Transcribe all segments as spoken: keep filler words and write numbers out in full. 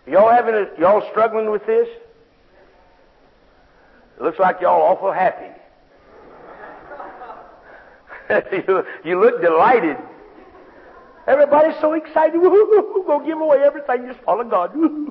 Y'all having a, y'all struggling with this? It looks like y'all awful happy. you, you look delighted. Everybody's so excited. We're going to give away everything. Just follow God.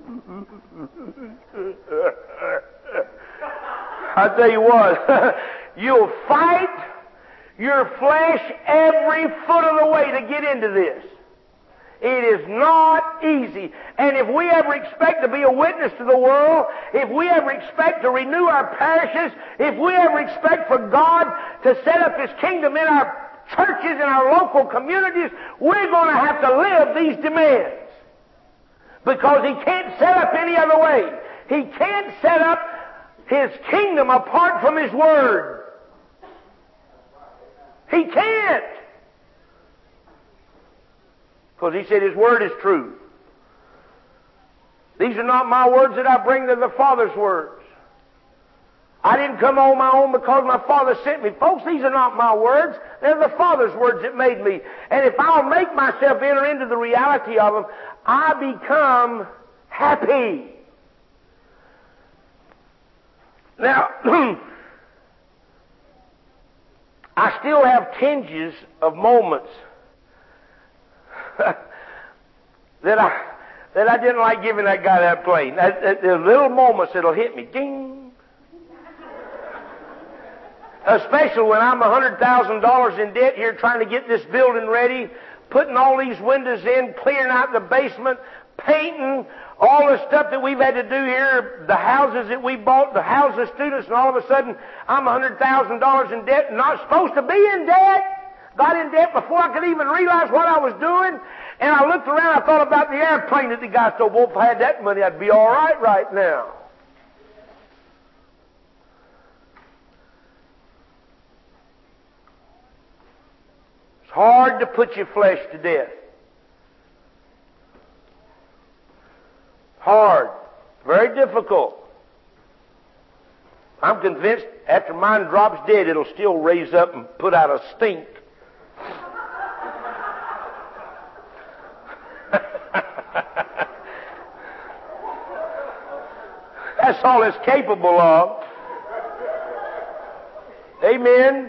I tell you what, you'll fight your flesh every foot of the way to get into this. It is not easy. And if we ever expect to be a witness to the world, if we ever expect to renew our parishes, if we ever expect for God to set up His kingdom in our churches and our local communities, we're going to have to live these demands. Because He can't set up any other way. He can't set up His kingdom apart from His Word. He can't. Because He said His Word is true. These are not my words that I bring, they're the Father's words. I didn't come on my own because my Father sent me. Folks, these are not my words. They're the Father's words that made me. And if I'll make myself enter into the reality of them, I become happy. Now, I still have tinges of moments that I that I didn't like giving that guy that plane. That, that, there's little moments that'll hit me. Ding! Especially when I'm one hundred thousand dollars in debt here trying to get this building ready, putting all these windows in, clearing out the basement, painting, all the stuff that we've had to do here, the houses that we bought, the houses of students, and all of a sudden I'm one hundred thousand dollars in debt, not supposed to be in debt. Got in debt before I could even realize what I was doing. And I looked around, I thought about the airplane that the guy stole. Well, if I had that money, I'd be all right right now. It's hard to put your flesh to death. Hard. Very difficult. I'm convinced after mine drops dead, it'll still raise up and put out a stink. That's all it's capable of. Amen.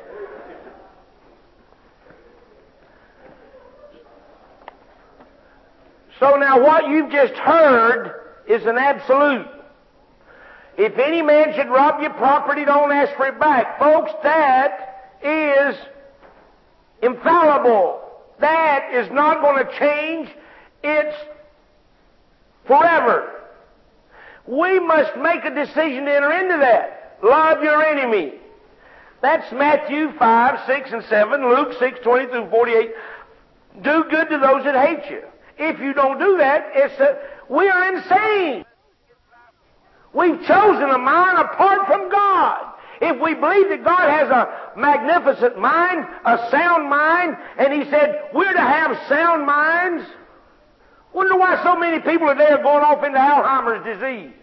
So now what you've just heard is an absolute. If any man should rob your property, don't ask for it back. Folks, that is infallible. That is not going to change. It's forever. We must make a decision to enter into that. Love your enemy. That's Matthew five, six, and seven, Luke six, twenty through forty-eight. Do good to those that hate you. If you don't do that, it's a, we are insane. We've chosen a mind apart from God. If we believe that God has a magnificent mind, a sound mind, and He said we're to have sound minds, wonder why so many people today are going off into Alzheimer's disease.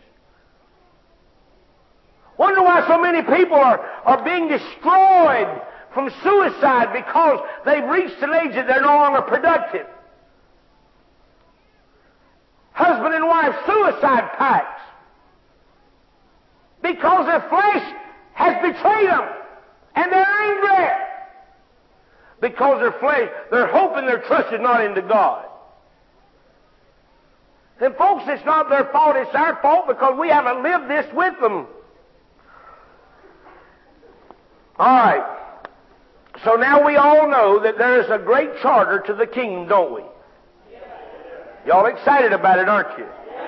Wonder why so many people are, are being destroyed from suicide because they've reached an age that they're no longer productive. Husband and wife suicide pacts. Because their flesh has betrayed them. And they're angry. Because their flesh, their hope and their trust is not into God. And folks, it's not their fault, it's our fault because we haven't lived this with them. Alright. So now we all know that there is a great charter to the kingdom, don't we? Y'all excited about it, aren't you?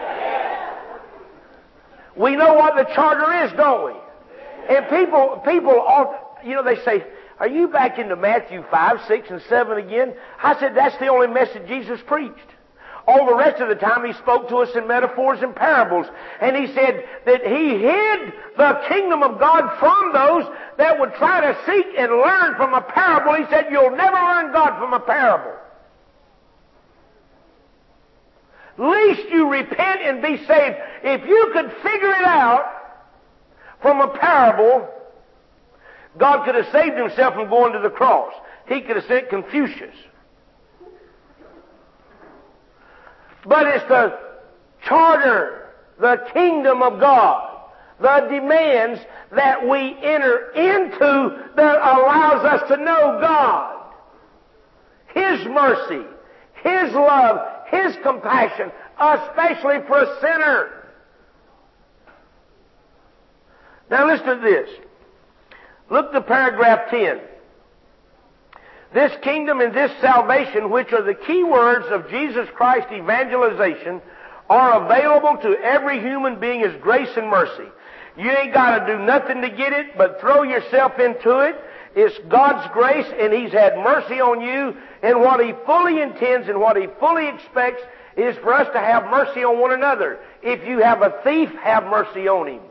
We know what the charter is, don't we? And people, people, all, you know, they say, are you back into Matthew five, six, and seven again? I said, that's the only message Jesus preached. All the rest of the time He spoke to us in metaphors and parables. And He said that He hid the kingdom of God from those that would try to seek and learn from a parable. He said, you'll never learn God from a parable. Least you repent and be saved. If you could figure it out from a parable, God could have saved Himself from going to the cross. He could have sent Confucius. But it's the charter, the kingdom of God, the demands that we enter into that allows us to know God, His mercy, His love, His compassion, especially for a sinner. Now listen to this. Look to paragraph ten. This kingdom and this salvation, which are the key words of Jesus Christ evangelization, are available to every human being as grace and mercy. You ain't got to do nothing to get it, but throw yourself into it. It's God's grace, and He's had mercy on you. And what He fully intends and what He fully expects is for us to have mercy on one another. If you have a thief, have mercy on him.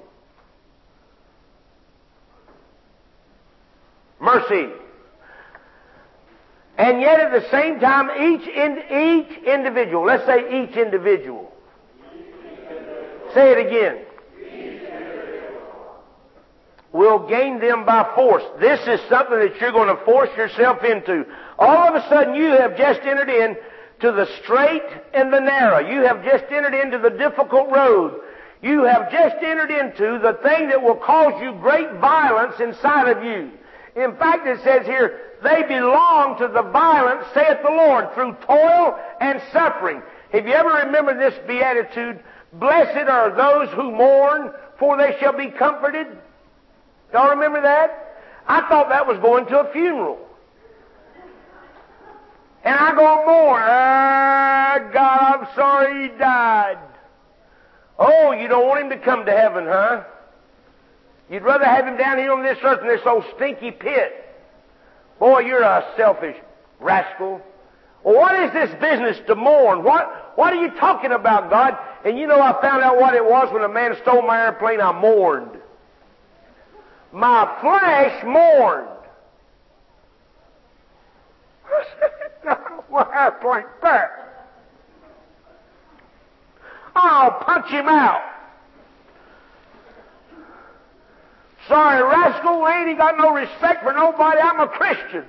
Mercy. And yet at the same time, each in, each individual, let's say each individual. Say it again. Will gain them by force. This is something that you're going to force yourself into. All of a sudden you have just entered in to the straight and the narrow. You have just entered into the difficult road. You have just entered into the thing that will cause you great violence inside of you. In fact, it says here, they belong to the violent, saith the Lord, through toil and suffering. Have you ever remembered this beatitude? Blessed are those who mourn, for they shall be comforted. Y'all remember that? I thought that was going to a funeral. And I go mourn. Ah, God, I'm sorry he died. Oh, you don't want him to come to heaven, huh? You'd rather have him down here on this earth in this old stinky pit. Boy, you're a selfish rascal. Well, what is this business to mourn? What, what are you talking about, God? And you know, I found out what it was when a man stole my airplane. I mourned. My flesh mourned. I said, my airplane back. I'll punch him out. Sorry, rascal, ain't he got no respect for nobody? I'm a Christian.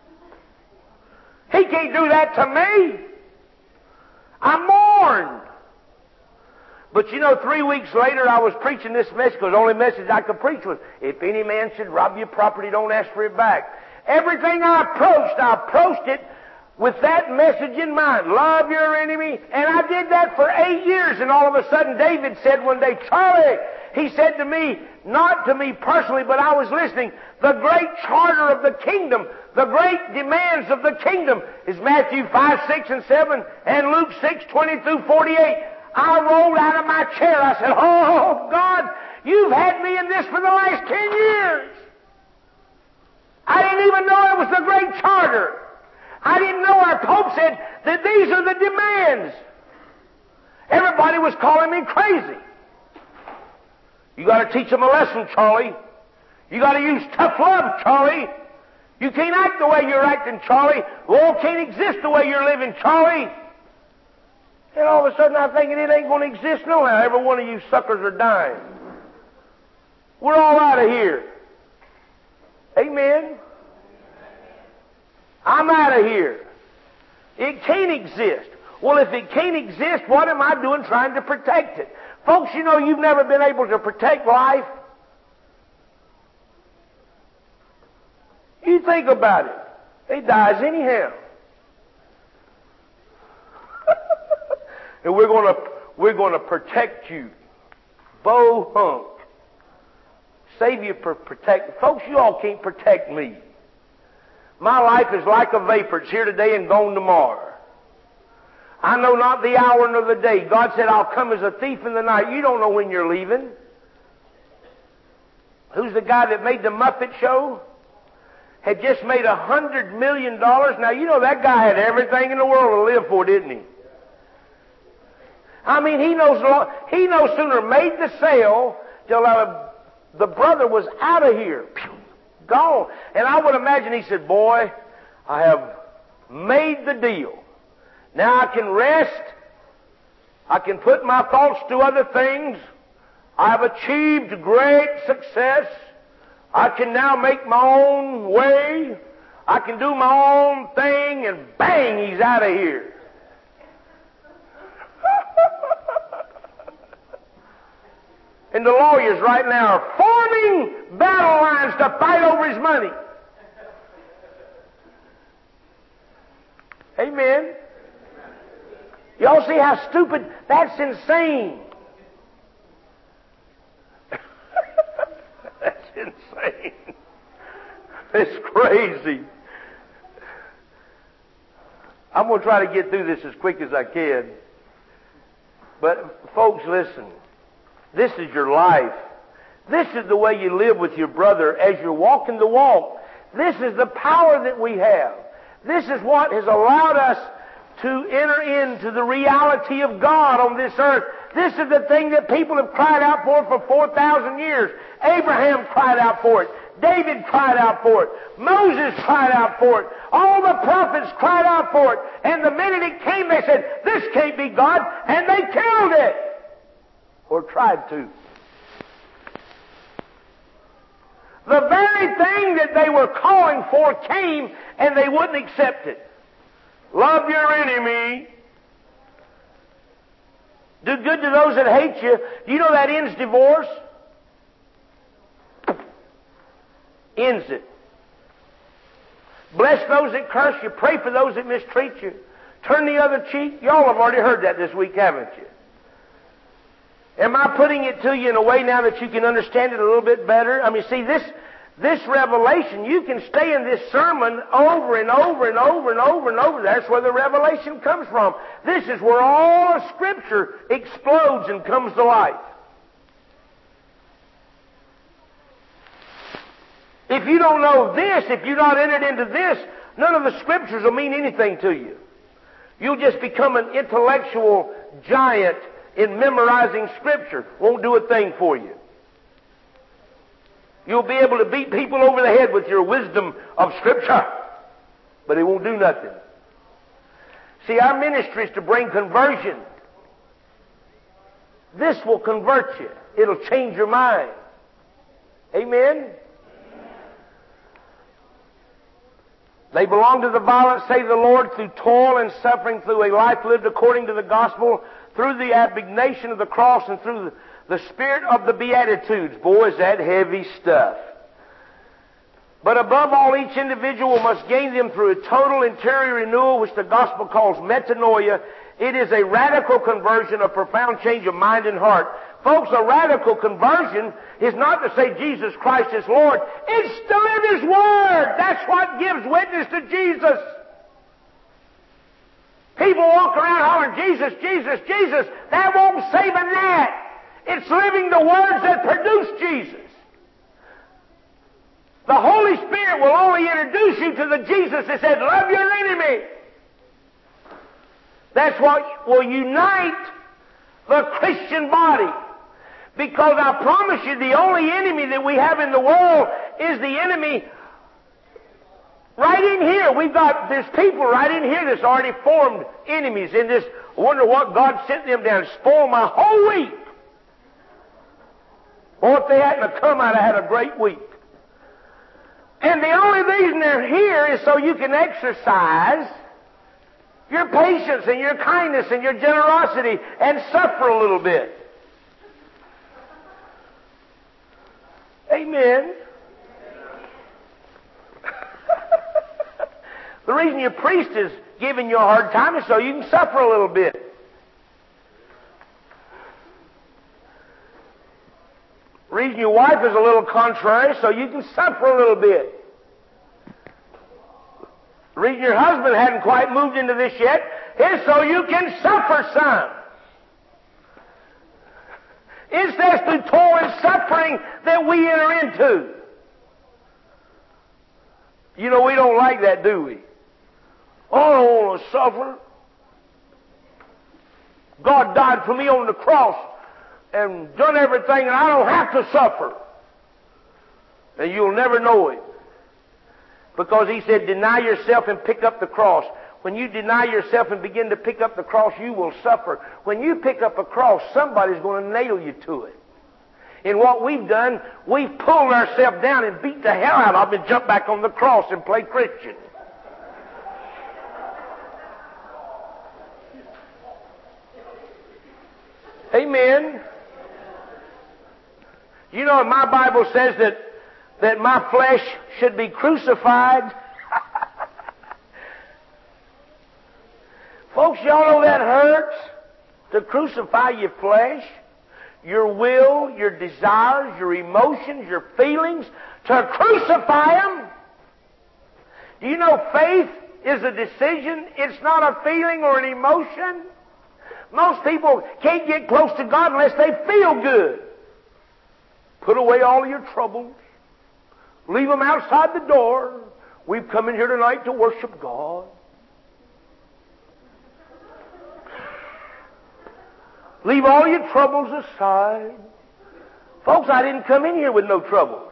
He can't do that to me. I mourned. But you know, three weeks later, I was preaching this message, because the only message I could preach was, if any man should rob your property, don't ask for it back. Everything I approached, I approached it with that message in mind. Love your enemy. And I did that for eight years, and all of a sudden David said one day, Charlie, he said to me, not to me personally, but I was listening, the great charter of the kingdom, the great demands of the kingdom is Matthew five, six, and seven, and Luke six, twenty through forty-eight. I rolled out of my chair. I said, oh, God, you've had me in this for the last ten years. I didn't even know it was the great charter. I didn't know our Pope said that these are the demands. Everybody was calling me crazy. You got to teach them a lesson, Charlie. You got to use tough love, Charlie. You can't act the way you're acting, Charlie. The world can't exist the way you're living, Charlie. And all of a sudden I'm thinking it ain't going to exist no how. Every one of you suckers are dying. We're all out of here. Amen. I'm out of here. It can't exist. Well, if it can't exist, what am I doing trying to protect it? Folks, you know you've never been able to protect life. You think about it. It dies anyhow. And we're going to we're going to protect you. Bo hunk. Savior for protect. Folks, you all can't protect me. My life is like a vapor. It's here today and gone tomorrow. I know not the hour nor the day. God said, I'll come as a thief in the night. You don't know when you're leaving. Who's the guy that made the Muppet Show? Had just made a hundred million dollars. Now, you know that guy had everything in the world to live for, didn't he? I mean, he knows, he no sooner made the sale till uh, the brother was out of here. Gone. And I would imagine he said, boy, I have made the deal. Now I can rest. I can put my thoughts to other things. I've achieved great success. I can now make my own way. I can do my own thing, and bang, he's out of here. And the lawyers right now are forming battle lines to fight over his money. Amen. Y'all see how stupid? That's insane. That's insane. It's crazy. I'm going to try to get through this as quick as I can. But folks, listen. This is your life. This is the way you live with your brother as you're walking the walk. This is the power that we have. This is what has allowed us to enter into the reality of God on this earth. This is the thing that people have cried out for for four thousand years. Abraham cried out for it. David cried out for it. Moses cried out for it. All the prophets cried out for it. And the minute it came, they said, this can't be God. And they killed it. Or tried to. The very thing that they were calling for came, and they wouldn't accept it. Love your enemy. Do good to those that hate you. Do you know that ends divorce? Ends it. Bless those that curse you. Pray for those that mistreat you. Turn the other cheek. Y'all have already heard that this week, haven't you? Am I putting it to you in a way now that you can understand it a little bit better? I mean, see, this this revelation, you can stay in this sermon over and over and over and over and over. That's where the revelation comes from. This is where all of Scripture explodes and comes to life. If you don't know this, if you're not entered into this, none of the Scriptures will mean anything to you. You'll just become an intellectual giant in memorizing Scripture. Won't do a thing for you. You'll be able to beat people over the head with your wisdom of Scripture, but it won't do nothing. See, our ministry is to bring conversion. This will convert you. It'll change your mind. Amen? They belong to the violent, save the Lord, through toil and suffering, through a life lived according to the gospel, through the abnegation of the cross, and through the, the spirit of the Beatitudes. Boy, is that heavy stuff. But above all, each individual must gain them through a total interior renewal, which the gospel calls metanoia. It is a radical conversion, a profound change of mind and heart. Folks, a radical conversion is not to say Jesus Christ is Lord. It's to live His Word. That's what gives witness to Jesus. People walk around hollering, Jesus, Jesus, Jesus. That won't save a gnat. It's living the words that produce Jesus. The Holy Spirit will only introduce you to the Jesus that said, love your enemy. That's what will unite the Christian body. Because I promise you, the only enemy that we have in the world is the enemy right in here. We've got, there's people right in here that's already formed enemies in this. I wonder what God sent them down to spoil my whole week. Or if they hadn't have come, I'd have had a great week. And the only reason they're here is so you can exercise your patience and your kindness and your generosity and suffer a little bit. Amen. The reason your priest is giving you a hard time is so you can suffer a little bit. The reason your wife is a little contrary so you can suffer a little bit. The reason your husband hadn't quite moved into this yet is so you can suffer some. It's that through toil and suffering that we enter into. You know, we don't like that, do we? Oh, I don't want to suffer. God died for me on the cross and done everything, and I don't have to suffer. And you'll never know it. Because He said, deny yourself and pick up the cross. When you deny yourself and begin to pick up the cross, you will suffer. When you pick up a cross, somebody's going to nail you to it. And what we've done, we've pulled ourselves down and beat the hell out of them and jumped back on the cross and played Christian. Amen. You know, my Bible says that, that my flesh should be crucified. Folks, y'all know that hurts? To crucify your flesh, your will, your desires, your emotions, your feelings, to crucify them. Do you know faith is a decision? It's not a feeling or an emotion. Most people can't get close to God unless they feel good. Put away all of your troubles. Leave them outside the door. We've come in here tonight to worship God. Leave all your troubles aside. Folks, I didn't come in here with no troubles.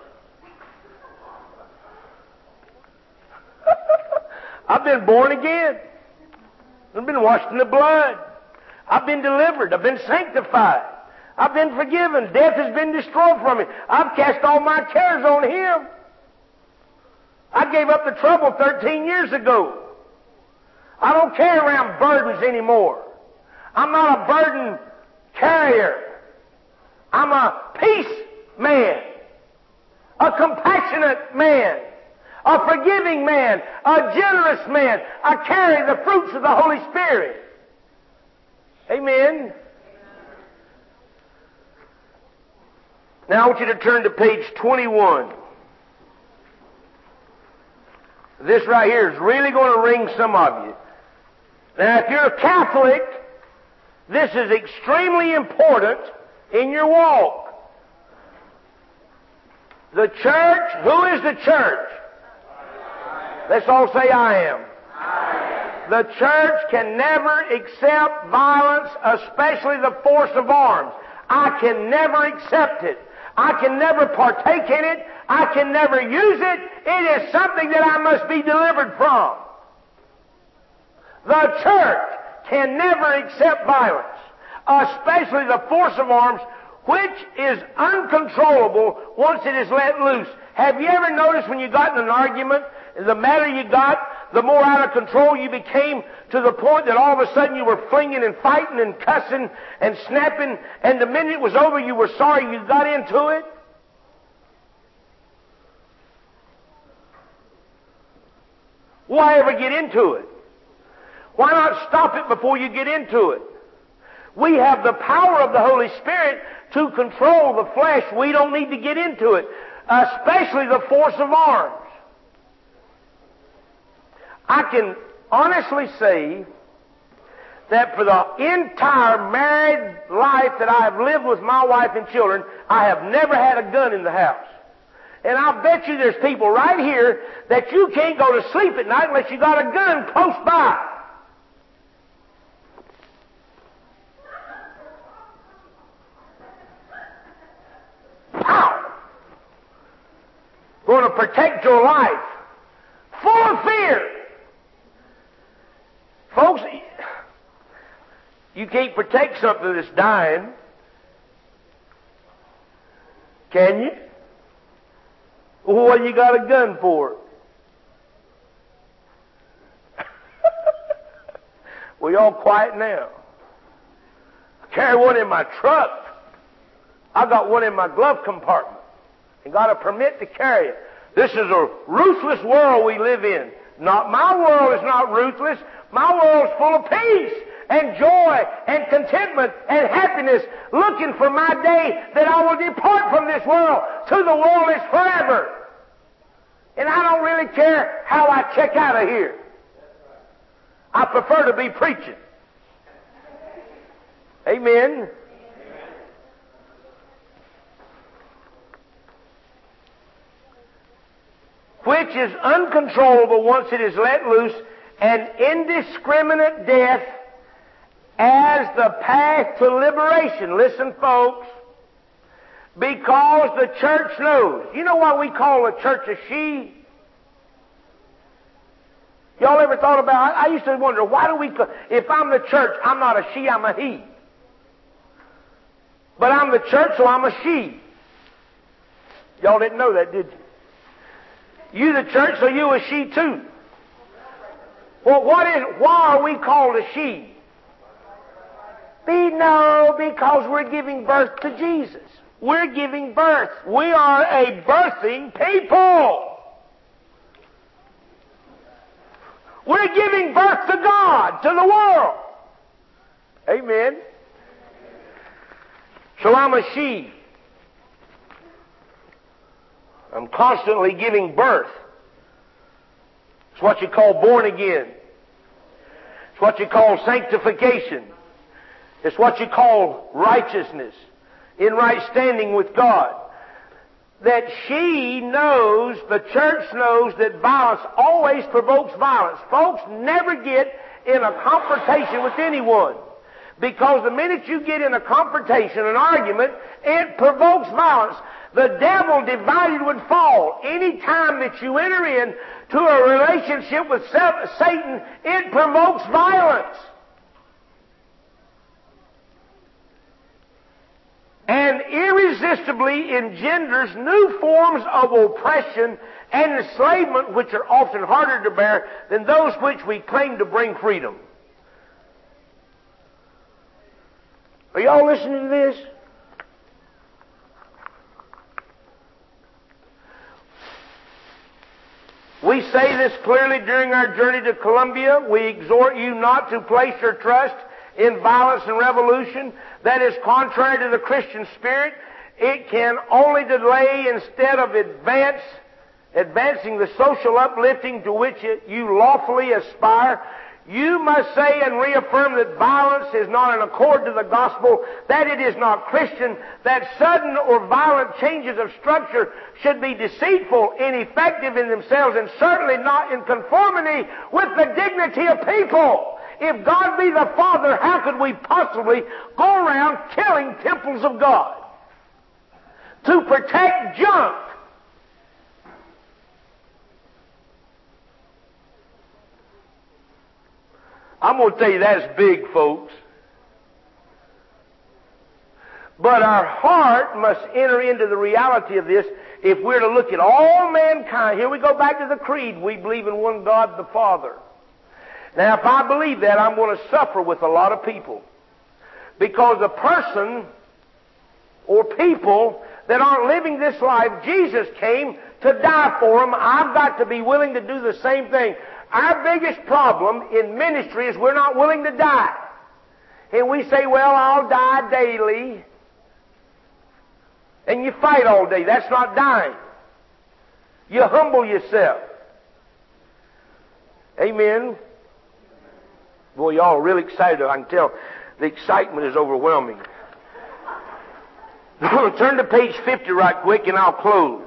I've been born again. I've been washed in the blood. I've been delivered. I've been sanctified. I've been forgiven. Death has been destroyed from me. I've cast all my cares on Him. I gave up the trouble thirteen years ago. I don't carry around burdens anymore. I'm not a burden carrier. I'm a peace man, a compassionate man, a forgiving man, a generous man. I carry the fruits of the Holy Spirit. Amen. Now I want you to turn to page twenty-one. This right here is really going to ring some of you. Now if you're a Catholic, this is extremely important in your walk. The church, who is the church? Let's all say I am. I am. The church can never accept violence, especially the force of arms. I can never accept it. I can never partake in it. I can never use it. It is something that I must be delivered from. The church can never accept violence, especially the force of arms, which is uncontrollable once it is let loose. Have you ever noticed when you got in an argument, the madder you got, the more out of control you became, to the point that all of a sudden you were flinging and fighting and cussing and snapping, and the minute it was over you were sorry you got into it? Why ever get into it? Why not stop it before you get into it? We have the power of the Holy Spirit to control the flesh. We don't need to get into it, especially the force of arms. I can honestly say that for the entire married life that I have lived with my wife and children, I have never had a gun in the house. And I'll bet you there's people right here that you can't go to sleep at night unless you got a gun close by. Pow! Going to protect your life. Full of fear. Folks, you can't protect something that's dying. Can you? Well, what you got a gun for? Well, y'all quiet now. I carry one in my truck. I got one in my glove compartment and got a permit to carry it. This is a ruthless world we live in. Not my world is not ruthless. My world is full of peace and joy and contentment and happiness, looking for my day that I will depart from this world to the world is forever. And I don't really care how I check out of here. I prefer to be preaching. Amen. Which is uncontrollable once it is let loose, and indiscriminate death as the path to liberation. Listen, folks, because the church knows. You know why we call the church a she? Y'all ever thought about, I used to wonder, why do we, if I'm the church, I'm not a she, I'm a he. But I'm the church, so I'm a she. Y'all didn't know that, did you? You the church, so you a she too. Well, what is, why are we called a she? Be no, because we're giving birth to Jesus. We're giving birth. We are a birthing people. We're giving birth to God, to the world. Amen. So I'm a she. I'm constantly giving birth. It's what you call born again. It's what you call sanctification. It's what you call righteousness, in right standing with God. That she knows, the church knows, that violence always provokes violence. Folks, never get in a confrontation with anyone. Because the minute you get in a confrontation, an argument, it provokes violence. The devil divided would fall. Any time that you enter into a relationship with Satan, it provokes violence. And irresistibly engenders new forms of oppression and enslavement, which are often harder to bear than those which we claim to bring freedom. Are y'all listening to this? We say this clearly during our journey to Columbia. We exhort you not to place your trust in violence and revolution. That is contrary to the Christian spirit. It can only delay instead of advance, advancing the social uplifting to which it, you lawfully aspire. You must say and reaffirm that violence is not in accord to the gospel, that it is not Christian, that sudden or violent changes of structure should be deceitful, ineffective in themselves, and certainly not in conformity with the dignity of people. If God be the Father, how could we possibly go around killing temples of God to protect junk? I'm going to tell you that's big, folks. But our heart must enter into the reality of this if we're to look at all mankind. Here we go back to the creed. We believe in one God, the Father. Now, if I believe that, I'm going to suffer with a lot of people. Because a person or people that aren't living this life, Jesus came to die for them. I've got to be willing to do the same thing. Our biggest problem in ministry is we're not willing to die. And we say, well, I'll die daily. And you fight all day. That's not dying. You humble yourself. Amen. Boy, y'all are really excited. I can tell the excitement is overwhelming. I'm going to turn to page fifty right quick and I'll close.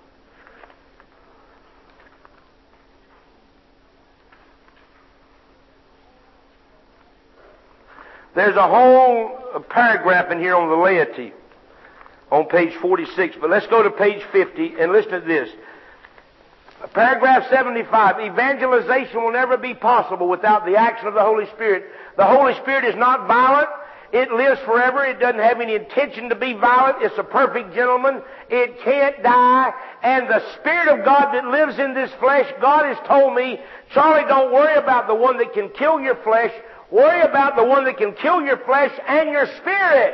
There's a whole paragraph in here on the laity on page forty-six, but let's go to page fifty and listen to this. Paragraph seventy-five, evangelization will never be possible without the action of the Holy Spirit. The Holy Spirit is not violent. It lives forever. It doesn't have any intention to be violent. It's a perfect gentleman. It can't die. And the Spirit of God that lives in this flesh, God has told me, Charlie, don't worry about the one that can kill your flesh. Worry about the one that can kill your flesh and your spirit.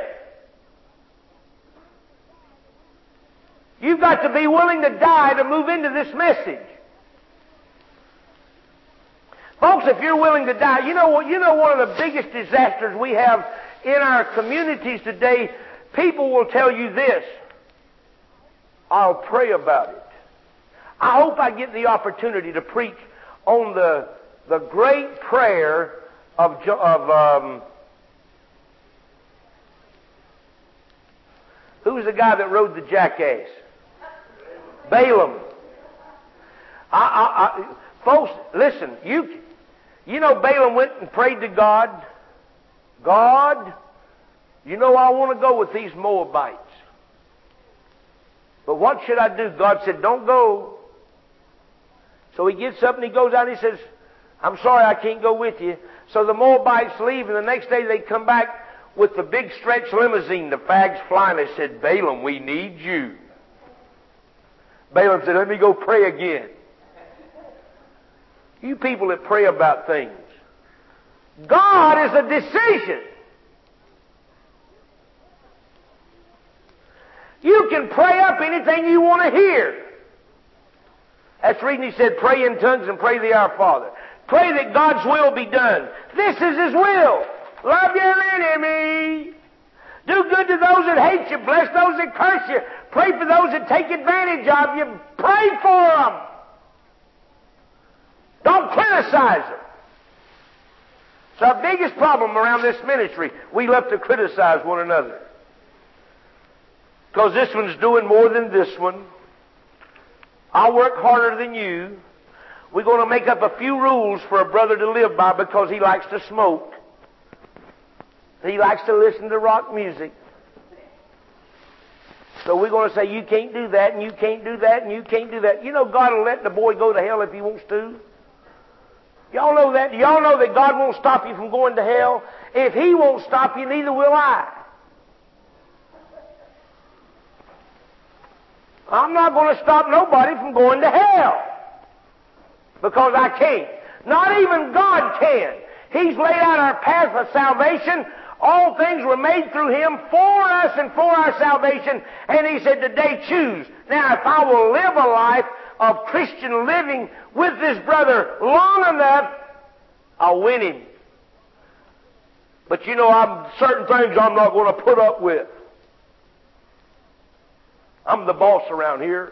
You've got to be willing to die to move into this message. Folks, if you're willing to die, you know what? You know one of the biggest disasters we have in our communities today, people will tell you this: I'll pray about it. I hope I get the opportunity to preach on the the great prayer of of um, who's the guy that rode the jackass? Balaam. I, I, I, folks, listen. You, you know, Balaam went and prayed to God. God, you know I want to go with these Moabites. But what should I do? God said, don't go. So he gets up and he goes out and he says, I'm sorry, I can't go with you. So the Moabites leave, and the next day they come back with the big stretch limousine, the fags flying. They said, Balaam, we need you. Balaam said, let me go pray again. You people that pray about things, God is a decision. can pray up anything you want to hear. That's the reason he said, pray in tongues and pray the Our Father. Pray that God's will be done. This is His will. Love your enemy. Do good to those that hate you. Bless those that curse you. Pray for those that take advantage of you. Pray for them. Don't criticize them. It's our biggest problem around this ministry. We love to criticize one another. Because this one's doing more than this one. I'll work harder than you. We're going to make up a few rules for a brother to live by because he likes to smoke. He likes to listen to rock music. So we're going to say, you can't do that, and you can't do that, and you can't do that. You know God will let the boy go to hell if he wants to. Y'all know that? Y'all know that God won't stop you from going to hell? If He won't stop you, neither will I. I'm not going to stop nobody from going to hell. Because I can't. Not even God can. He's laid out our path of salvation. All things were made through Him for us and for our salvation. And He said, today choose. Now, if I will live a life of Christian living with this brother long enough, I'll win him. But you know, I'm certain things I'm not going to put up with. I'm the boss around here.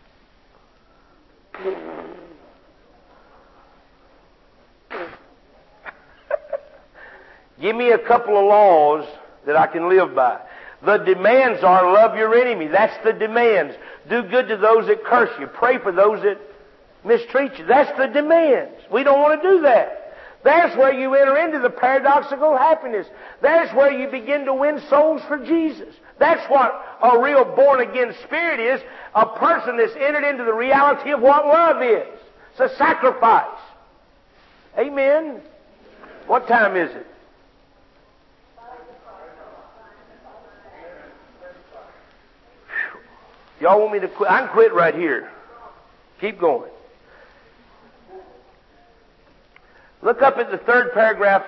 Give me a couple of laws that I can live by. The demands are love your enemy. That's the demands. Do good to those that curse you. Pray for those that mistreat you. That's the demands. We don't want to do that. That's where you enter into the paradoxical happiness. That's where you begin to win souls for Jesus. That's what a real born-again spirit is. A person that's entered into the reality of what love is. It's a sacrifice. Amen. What time is it? Y'all want me to quit? I can quit right here. Keep going. Look up at the third paragraph.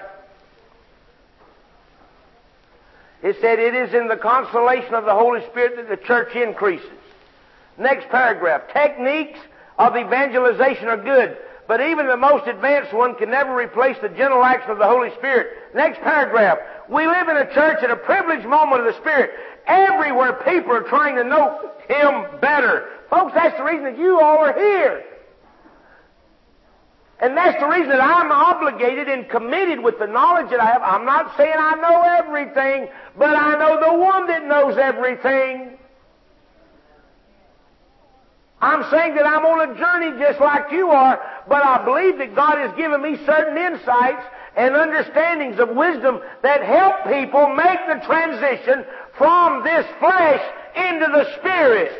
It said, it is in the consolation of the Holy Spirit that the church increases. Next paragraph. Techniques of evangelization are good, but even the most advanced one can never replace the gentle action of the Holy Spirit. Next paragraph. We live in a church at a privileged moment of the Spirit. Everywhere people are trying to know Him better. Folks, that's the reason that you all are here. And that's the reason that I'm obligated and committed with the knowledge that I have. I'm not saying I know everything, but I know the one that knows everything. I'm saying that I'm on a journey just like you are, but I believe that God has given me certain insights and understandings of wisdom that help people make the transition from this flesh into the Spirit.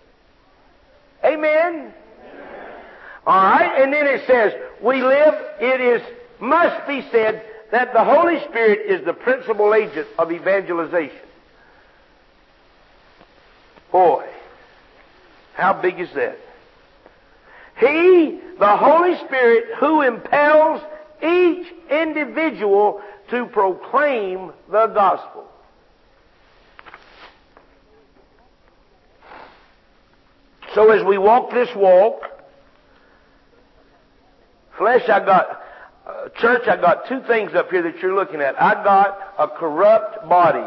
Amen? All right, and then it says, we live, it is, must be said that the Holy Spirit is the principal agent of evangelization. Boy, how big is that? He, the Holy Spirit, who impels each individual to proclaim the gospel. So as we walk this walk, flesh, I got, uh, church, I got two things up here that you're looking at. I got a corrupt body.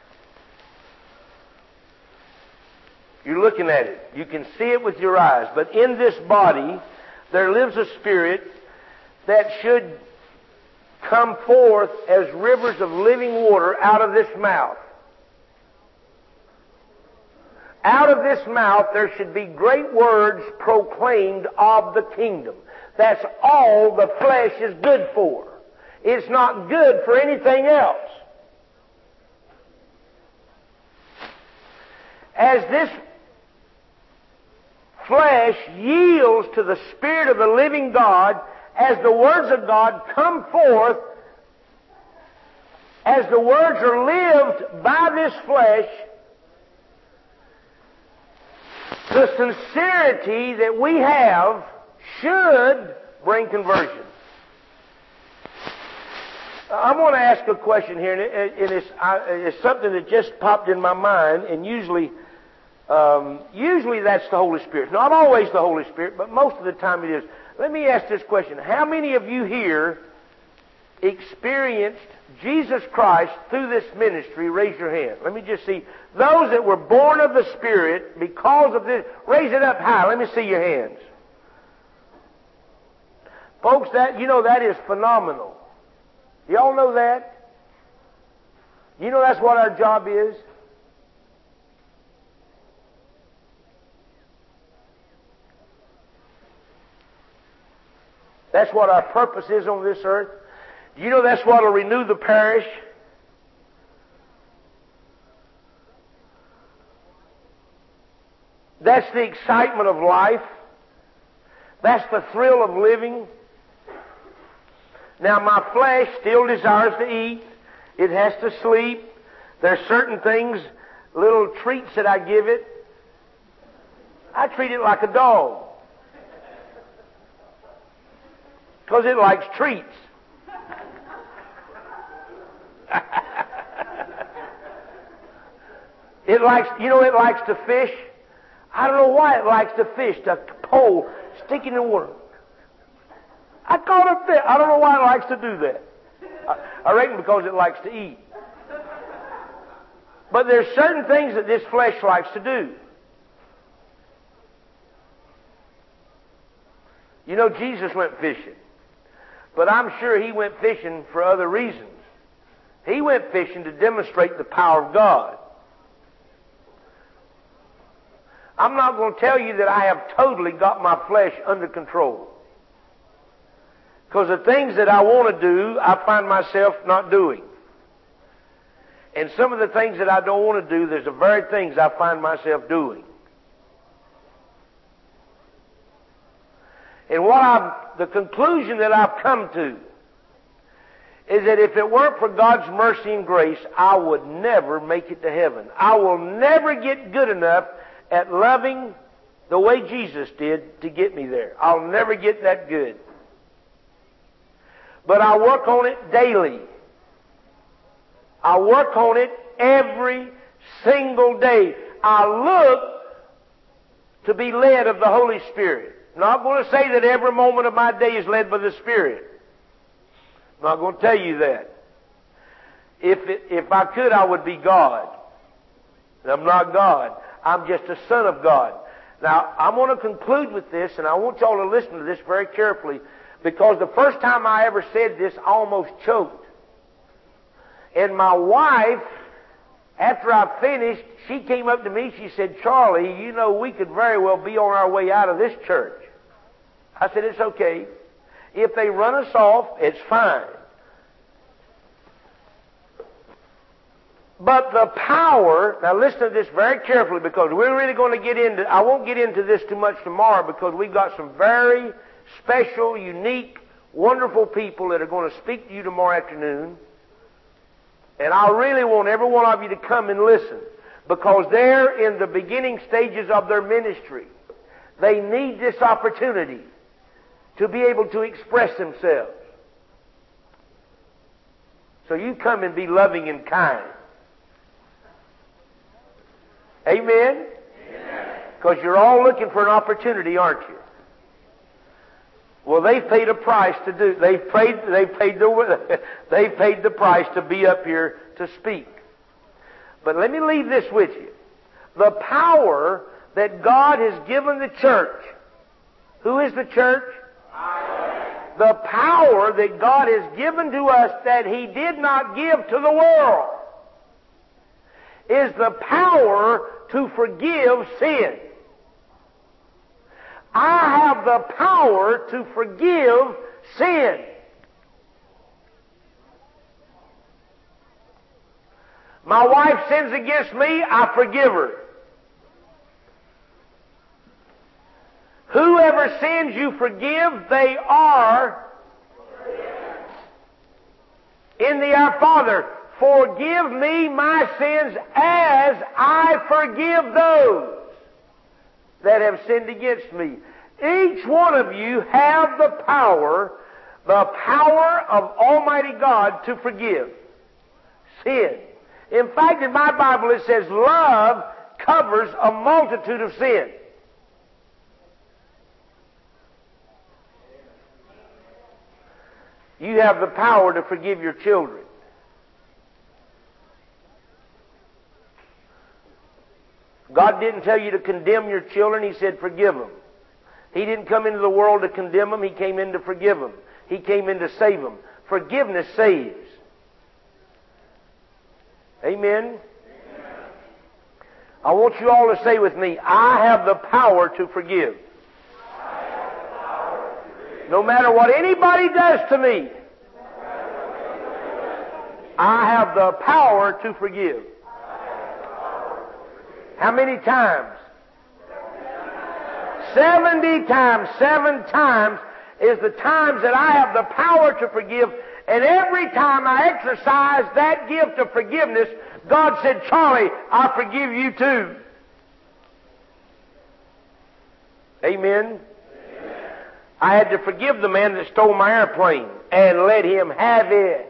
You're looking at it. You can see it with your eyes. But in this body, there lives a spirit that should come forth as rivers of living water out of this mouth. Out of this mouth there should be great words proclaimed of the kingdom. That's all the flesh is good for. It's not good for anything else. As this flesh yields to the Spirit of the living God, as the words of God come forth, as the words are lived by this flesh, the sincerity that we have should bring conversion. I want to ask a question here, and it's, it's something that just popped in my mind, and usually Um, usually that's the Holy Spirit. Not always the Holy Spirit, but most of the time it is. Let me ask this question. How many of you here experienced Jesus Christ through this ministry? Raise your hand. Let me just see. Those that were born of the Spirit because of this, raise it up high. Let me see your hands. Folks, that, you know, that is phenomenal. Y'all know that? You know that's what our job is? That's what our purpose is on this earth. Do you know that's what will renew the parish? That's the excitement of life. That's the thrill of living. Now, my flesh still desires to eat. It has to sleep. There's certain things, little treats that I give it. I treat it like a dog. Because it likes treats. It likes, you know, it likes to fish. I don't know why it likes to fish. The pole sticking in the water. I caught a fish. I don't know why it likes to do that. I, I reckon because it likes to eat. But there's certain things that this flesh likes to do. You know, Jesus went fishing. But I'm sure He went fishing for other reasons. He went fishing to demonstrate the power of God. I'm not going to tell you that I have totally got my flesh under control. Because the things that I want to do, I find myself not doing. And some of the things that I don't want to do, there's the very things I find myself doing. And what I've, the conclusion that I've come to is that if it weren't for God's mercy and grace, I would never make it to heaven. I will never get good enough at loving the way Jesus did to get me there. I'll never get that good. But I work on it daily. I work on it every single day. I look to be led of the Holy Spirit. I'm not going to say that every moment of my day is led by the Spirit. I'm not going to tell you that. If it, if I could, I would be God. And I'm not God. I'm just a son of God. Now, I'm going to conclude with this, and I want y'all to listen to this very carefully, because the first time I ever said this, I almost choked. And my wife, after I finished, she came up to me, she said, "Charlie, you know, we could very well be on our way out of this church." I said, "It's okay. If they run us off, it's fine." But the power, now listen to this very carefully, because we're really going to get into, I won't get into this too much tomorrow, because we've got some very special, unique, wonderful people that are going to speak to you tomorrow afternoon. And I really want every one of you to come and listen, because they're in the beginning stages of their ministry. They need this opportunity to be able to express themselves. So you come and be loving and kind. Amen? Because you're all looking for an opportunity, aren't you? Well, they've paid a price to do. They've paid. They've paid the. They've paid the price to be up here to speak. But let me leave this with you: the power that God has given the church. Who is the church? The power that God has given to us that He did not give to the world is the power to forgive sin. I have the power to forgive sin. My wife sins against me, I forgive her. Whoever sins you forgive, they are in the Our Father. Forgive me my sins as I forgive those that have sinned against me. Each one of you have the power, the power of Almighty God to forgive sin. In fact, in my Bible it says love covers a multitude of sin. You have the power to forgive your children. God didn't tell you to condemn your children. He said forgive them. He didn't come into the world to condemn them. He came in to forgive them. He came in to save them. Forgiveness saves. Amen? Amen. I want you all to say with me, I have the power to forgive. I have the power to forgive. No matter what anybody does to me, I have the power to forgive. How many times? Seventy times. Seven times is the times that I have the power to forgive. And every time I exercise that gift of forgiveness, God said, Charlie, I forgive you too. Amen? Amen. I had to forgive the man that stole my airplane and let him have it.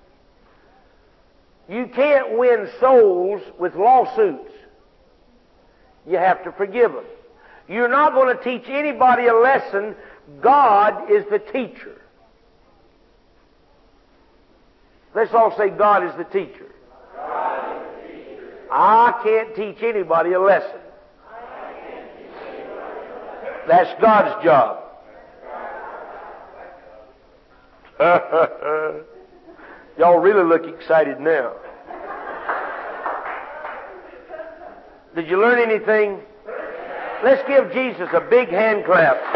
You can't win souls with lawsuits. You have to forgive them. You're not going to teach anybody a lesson. God is the teacher. Let's all say, God is the teacher. God is the teacher. I can't teach anybody a lesson. That's God's job. Y'all really look excited now. Did you learn anything? Let's give Jesus a big hand clap.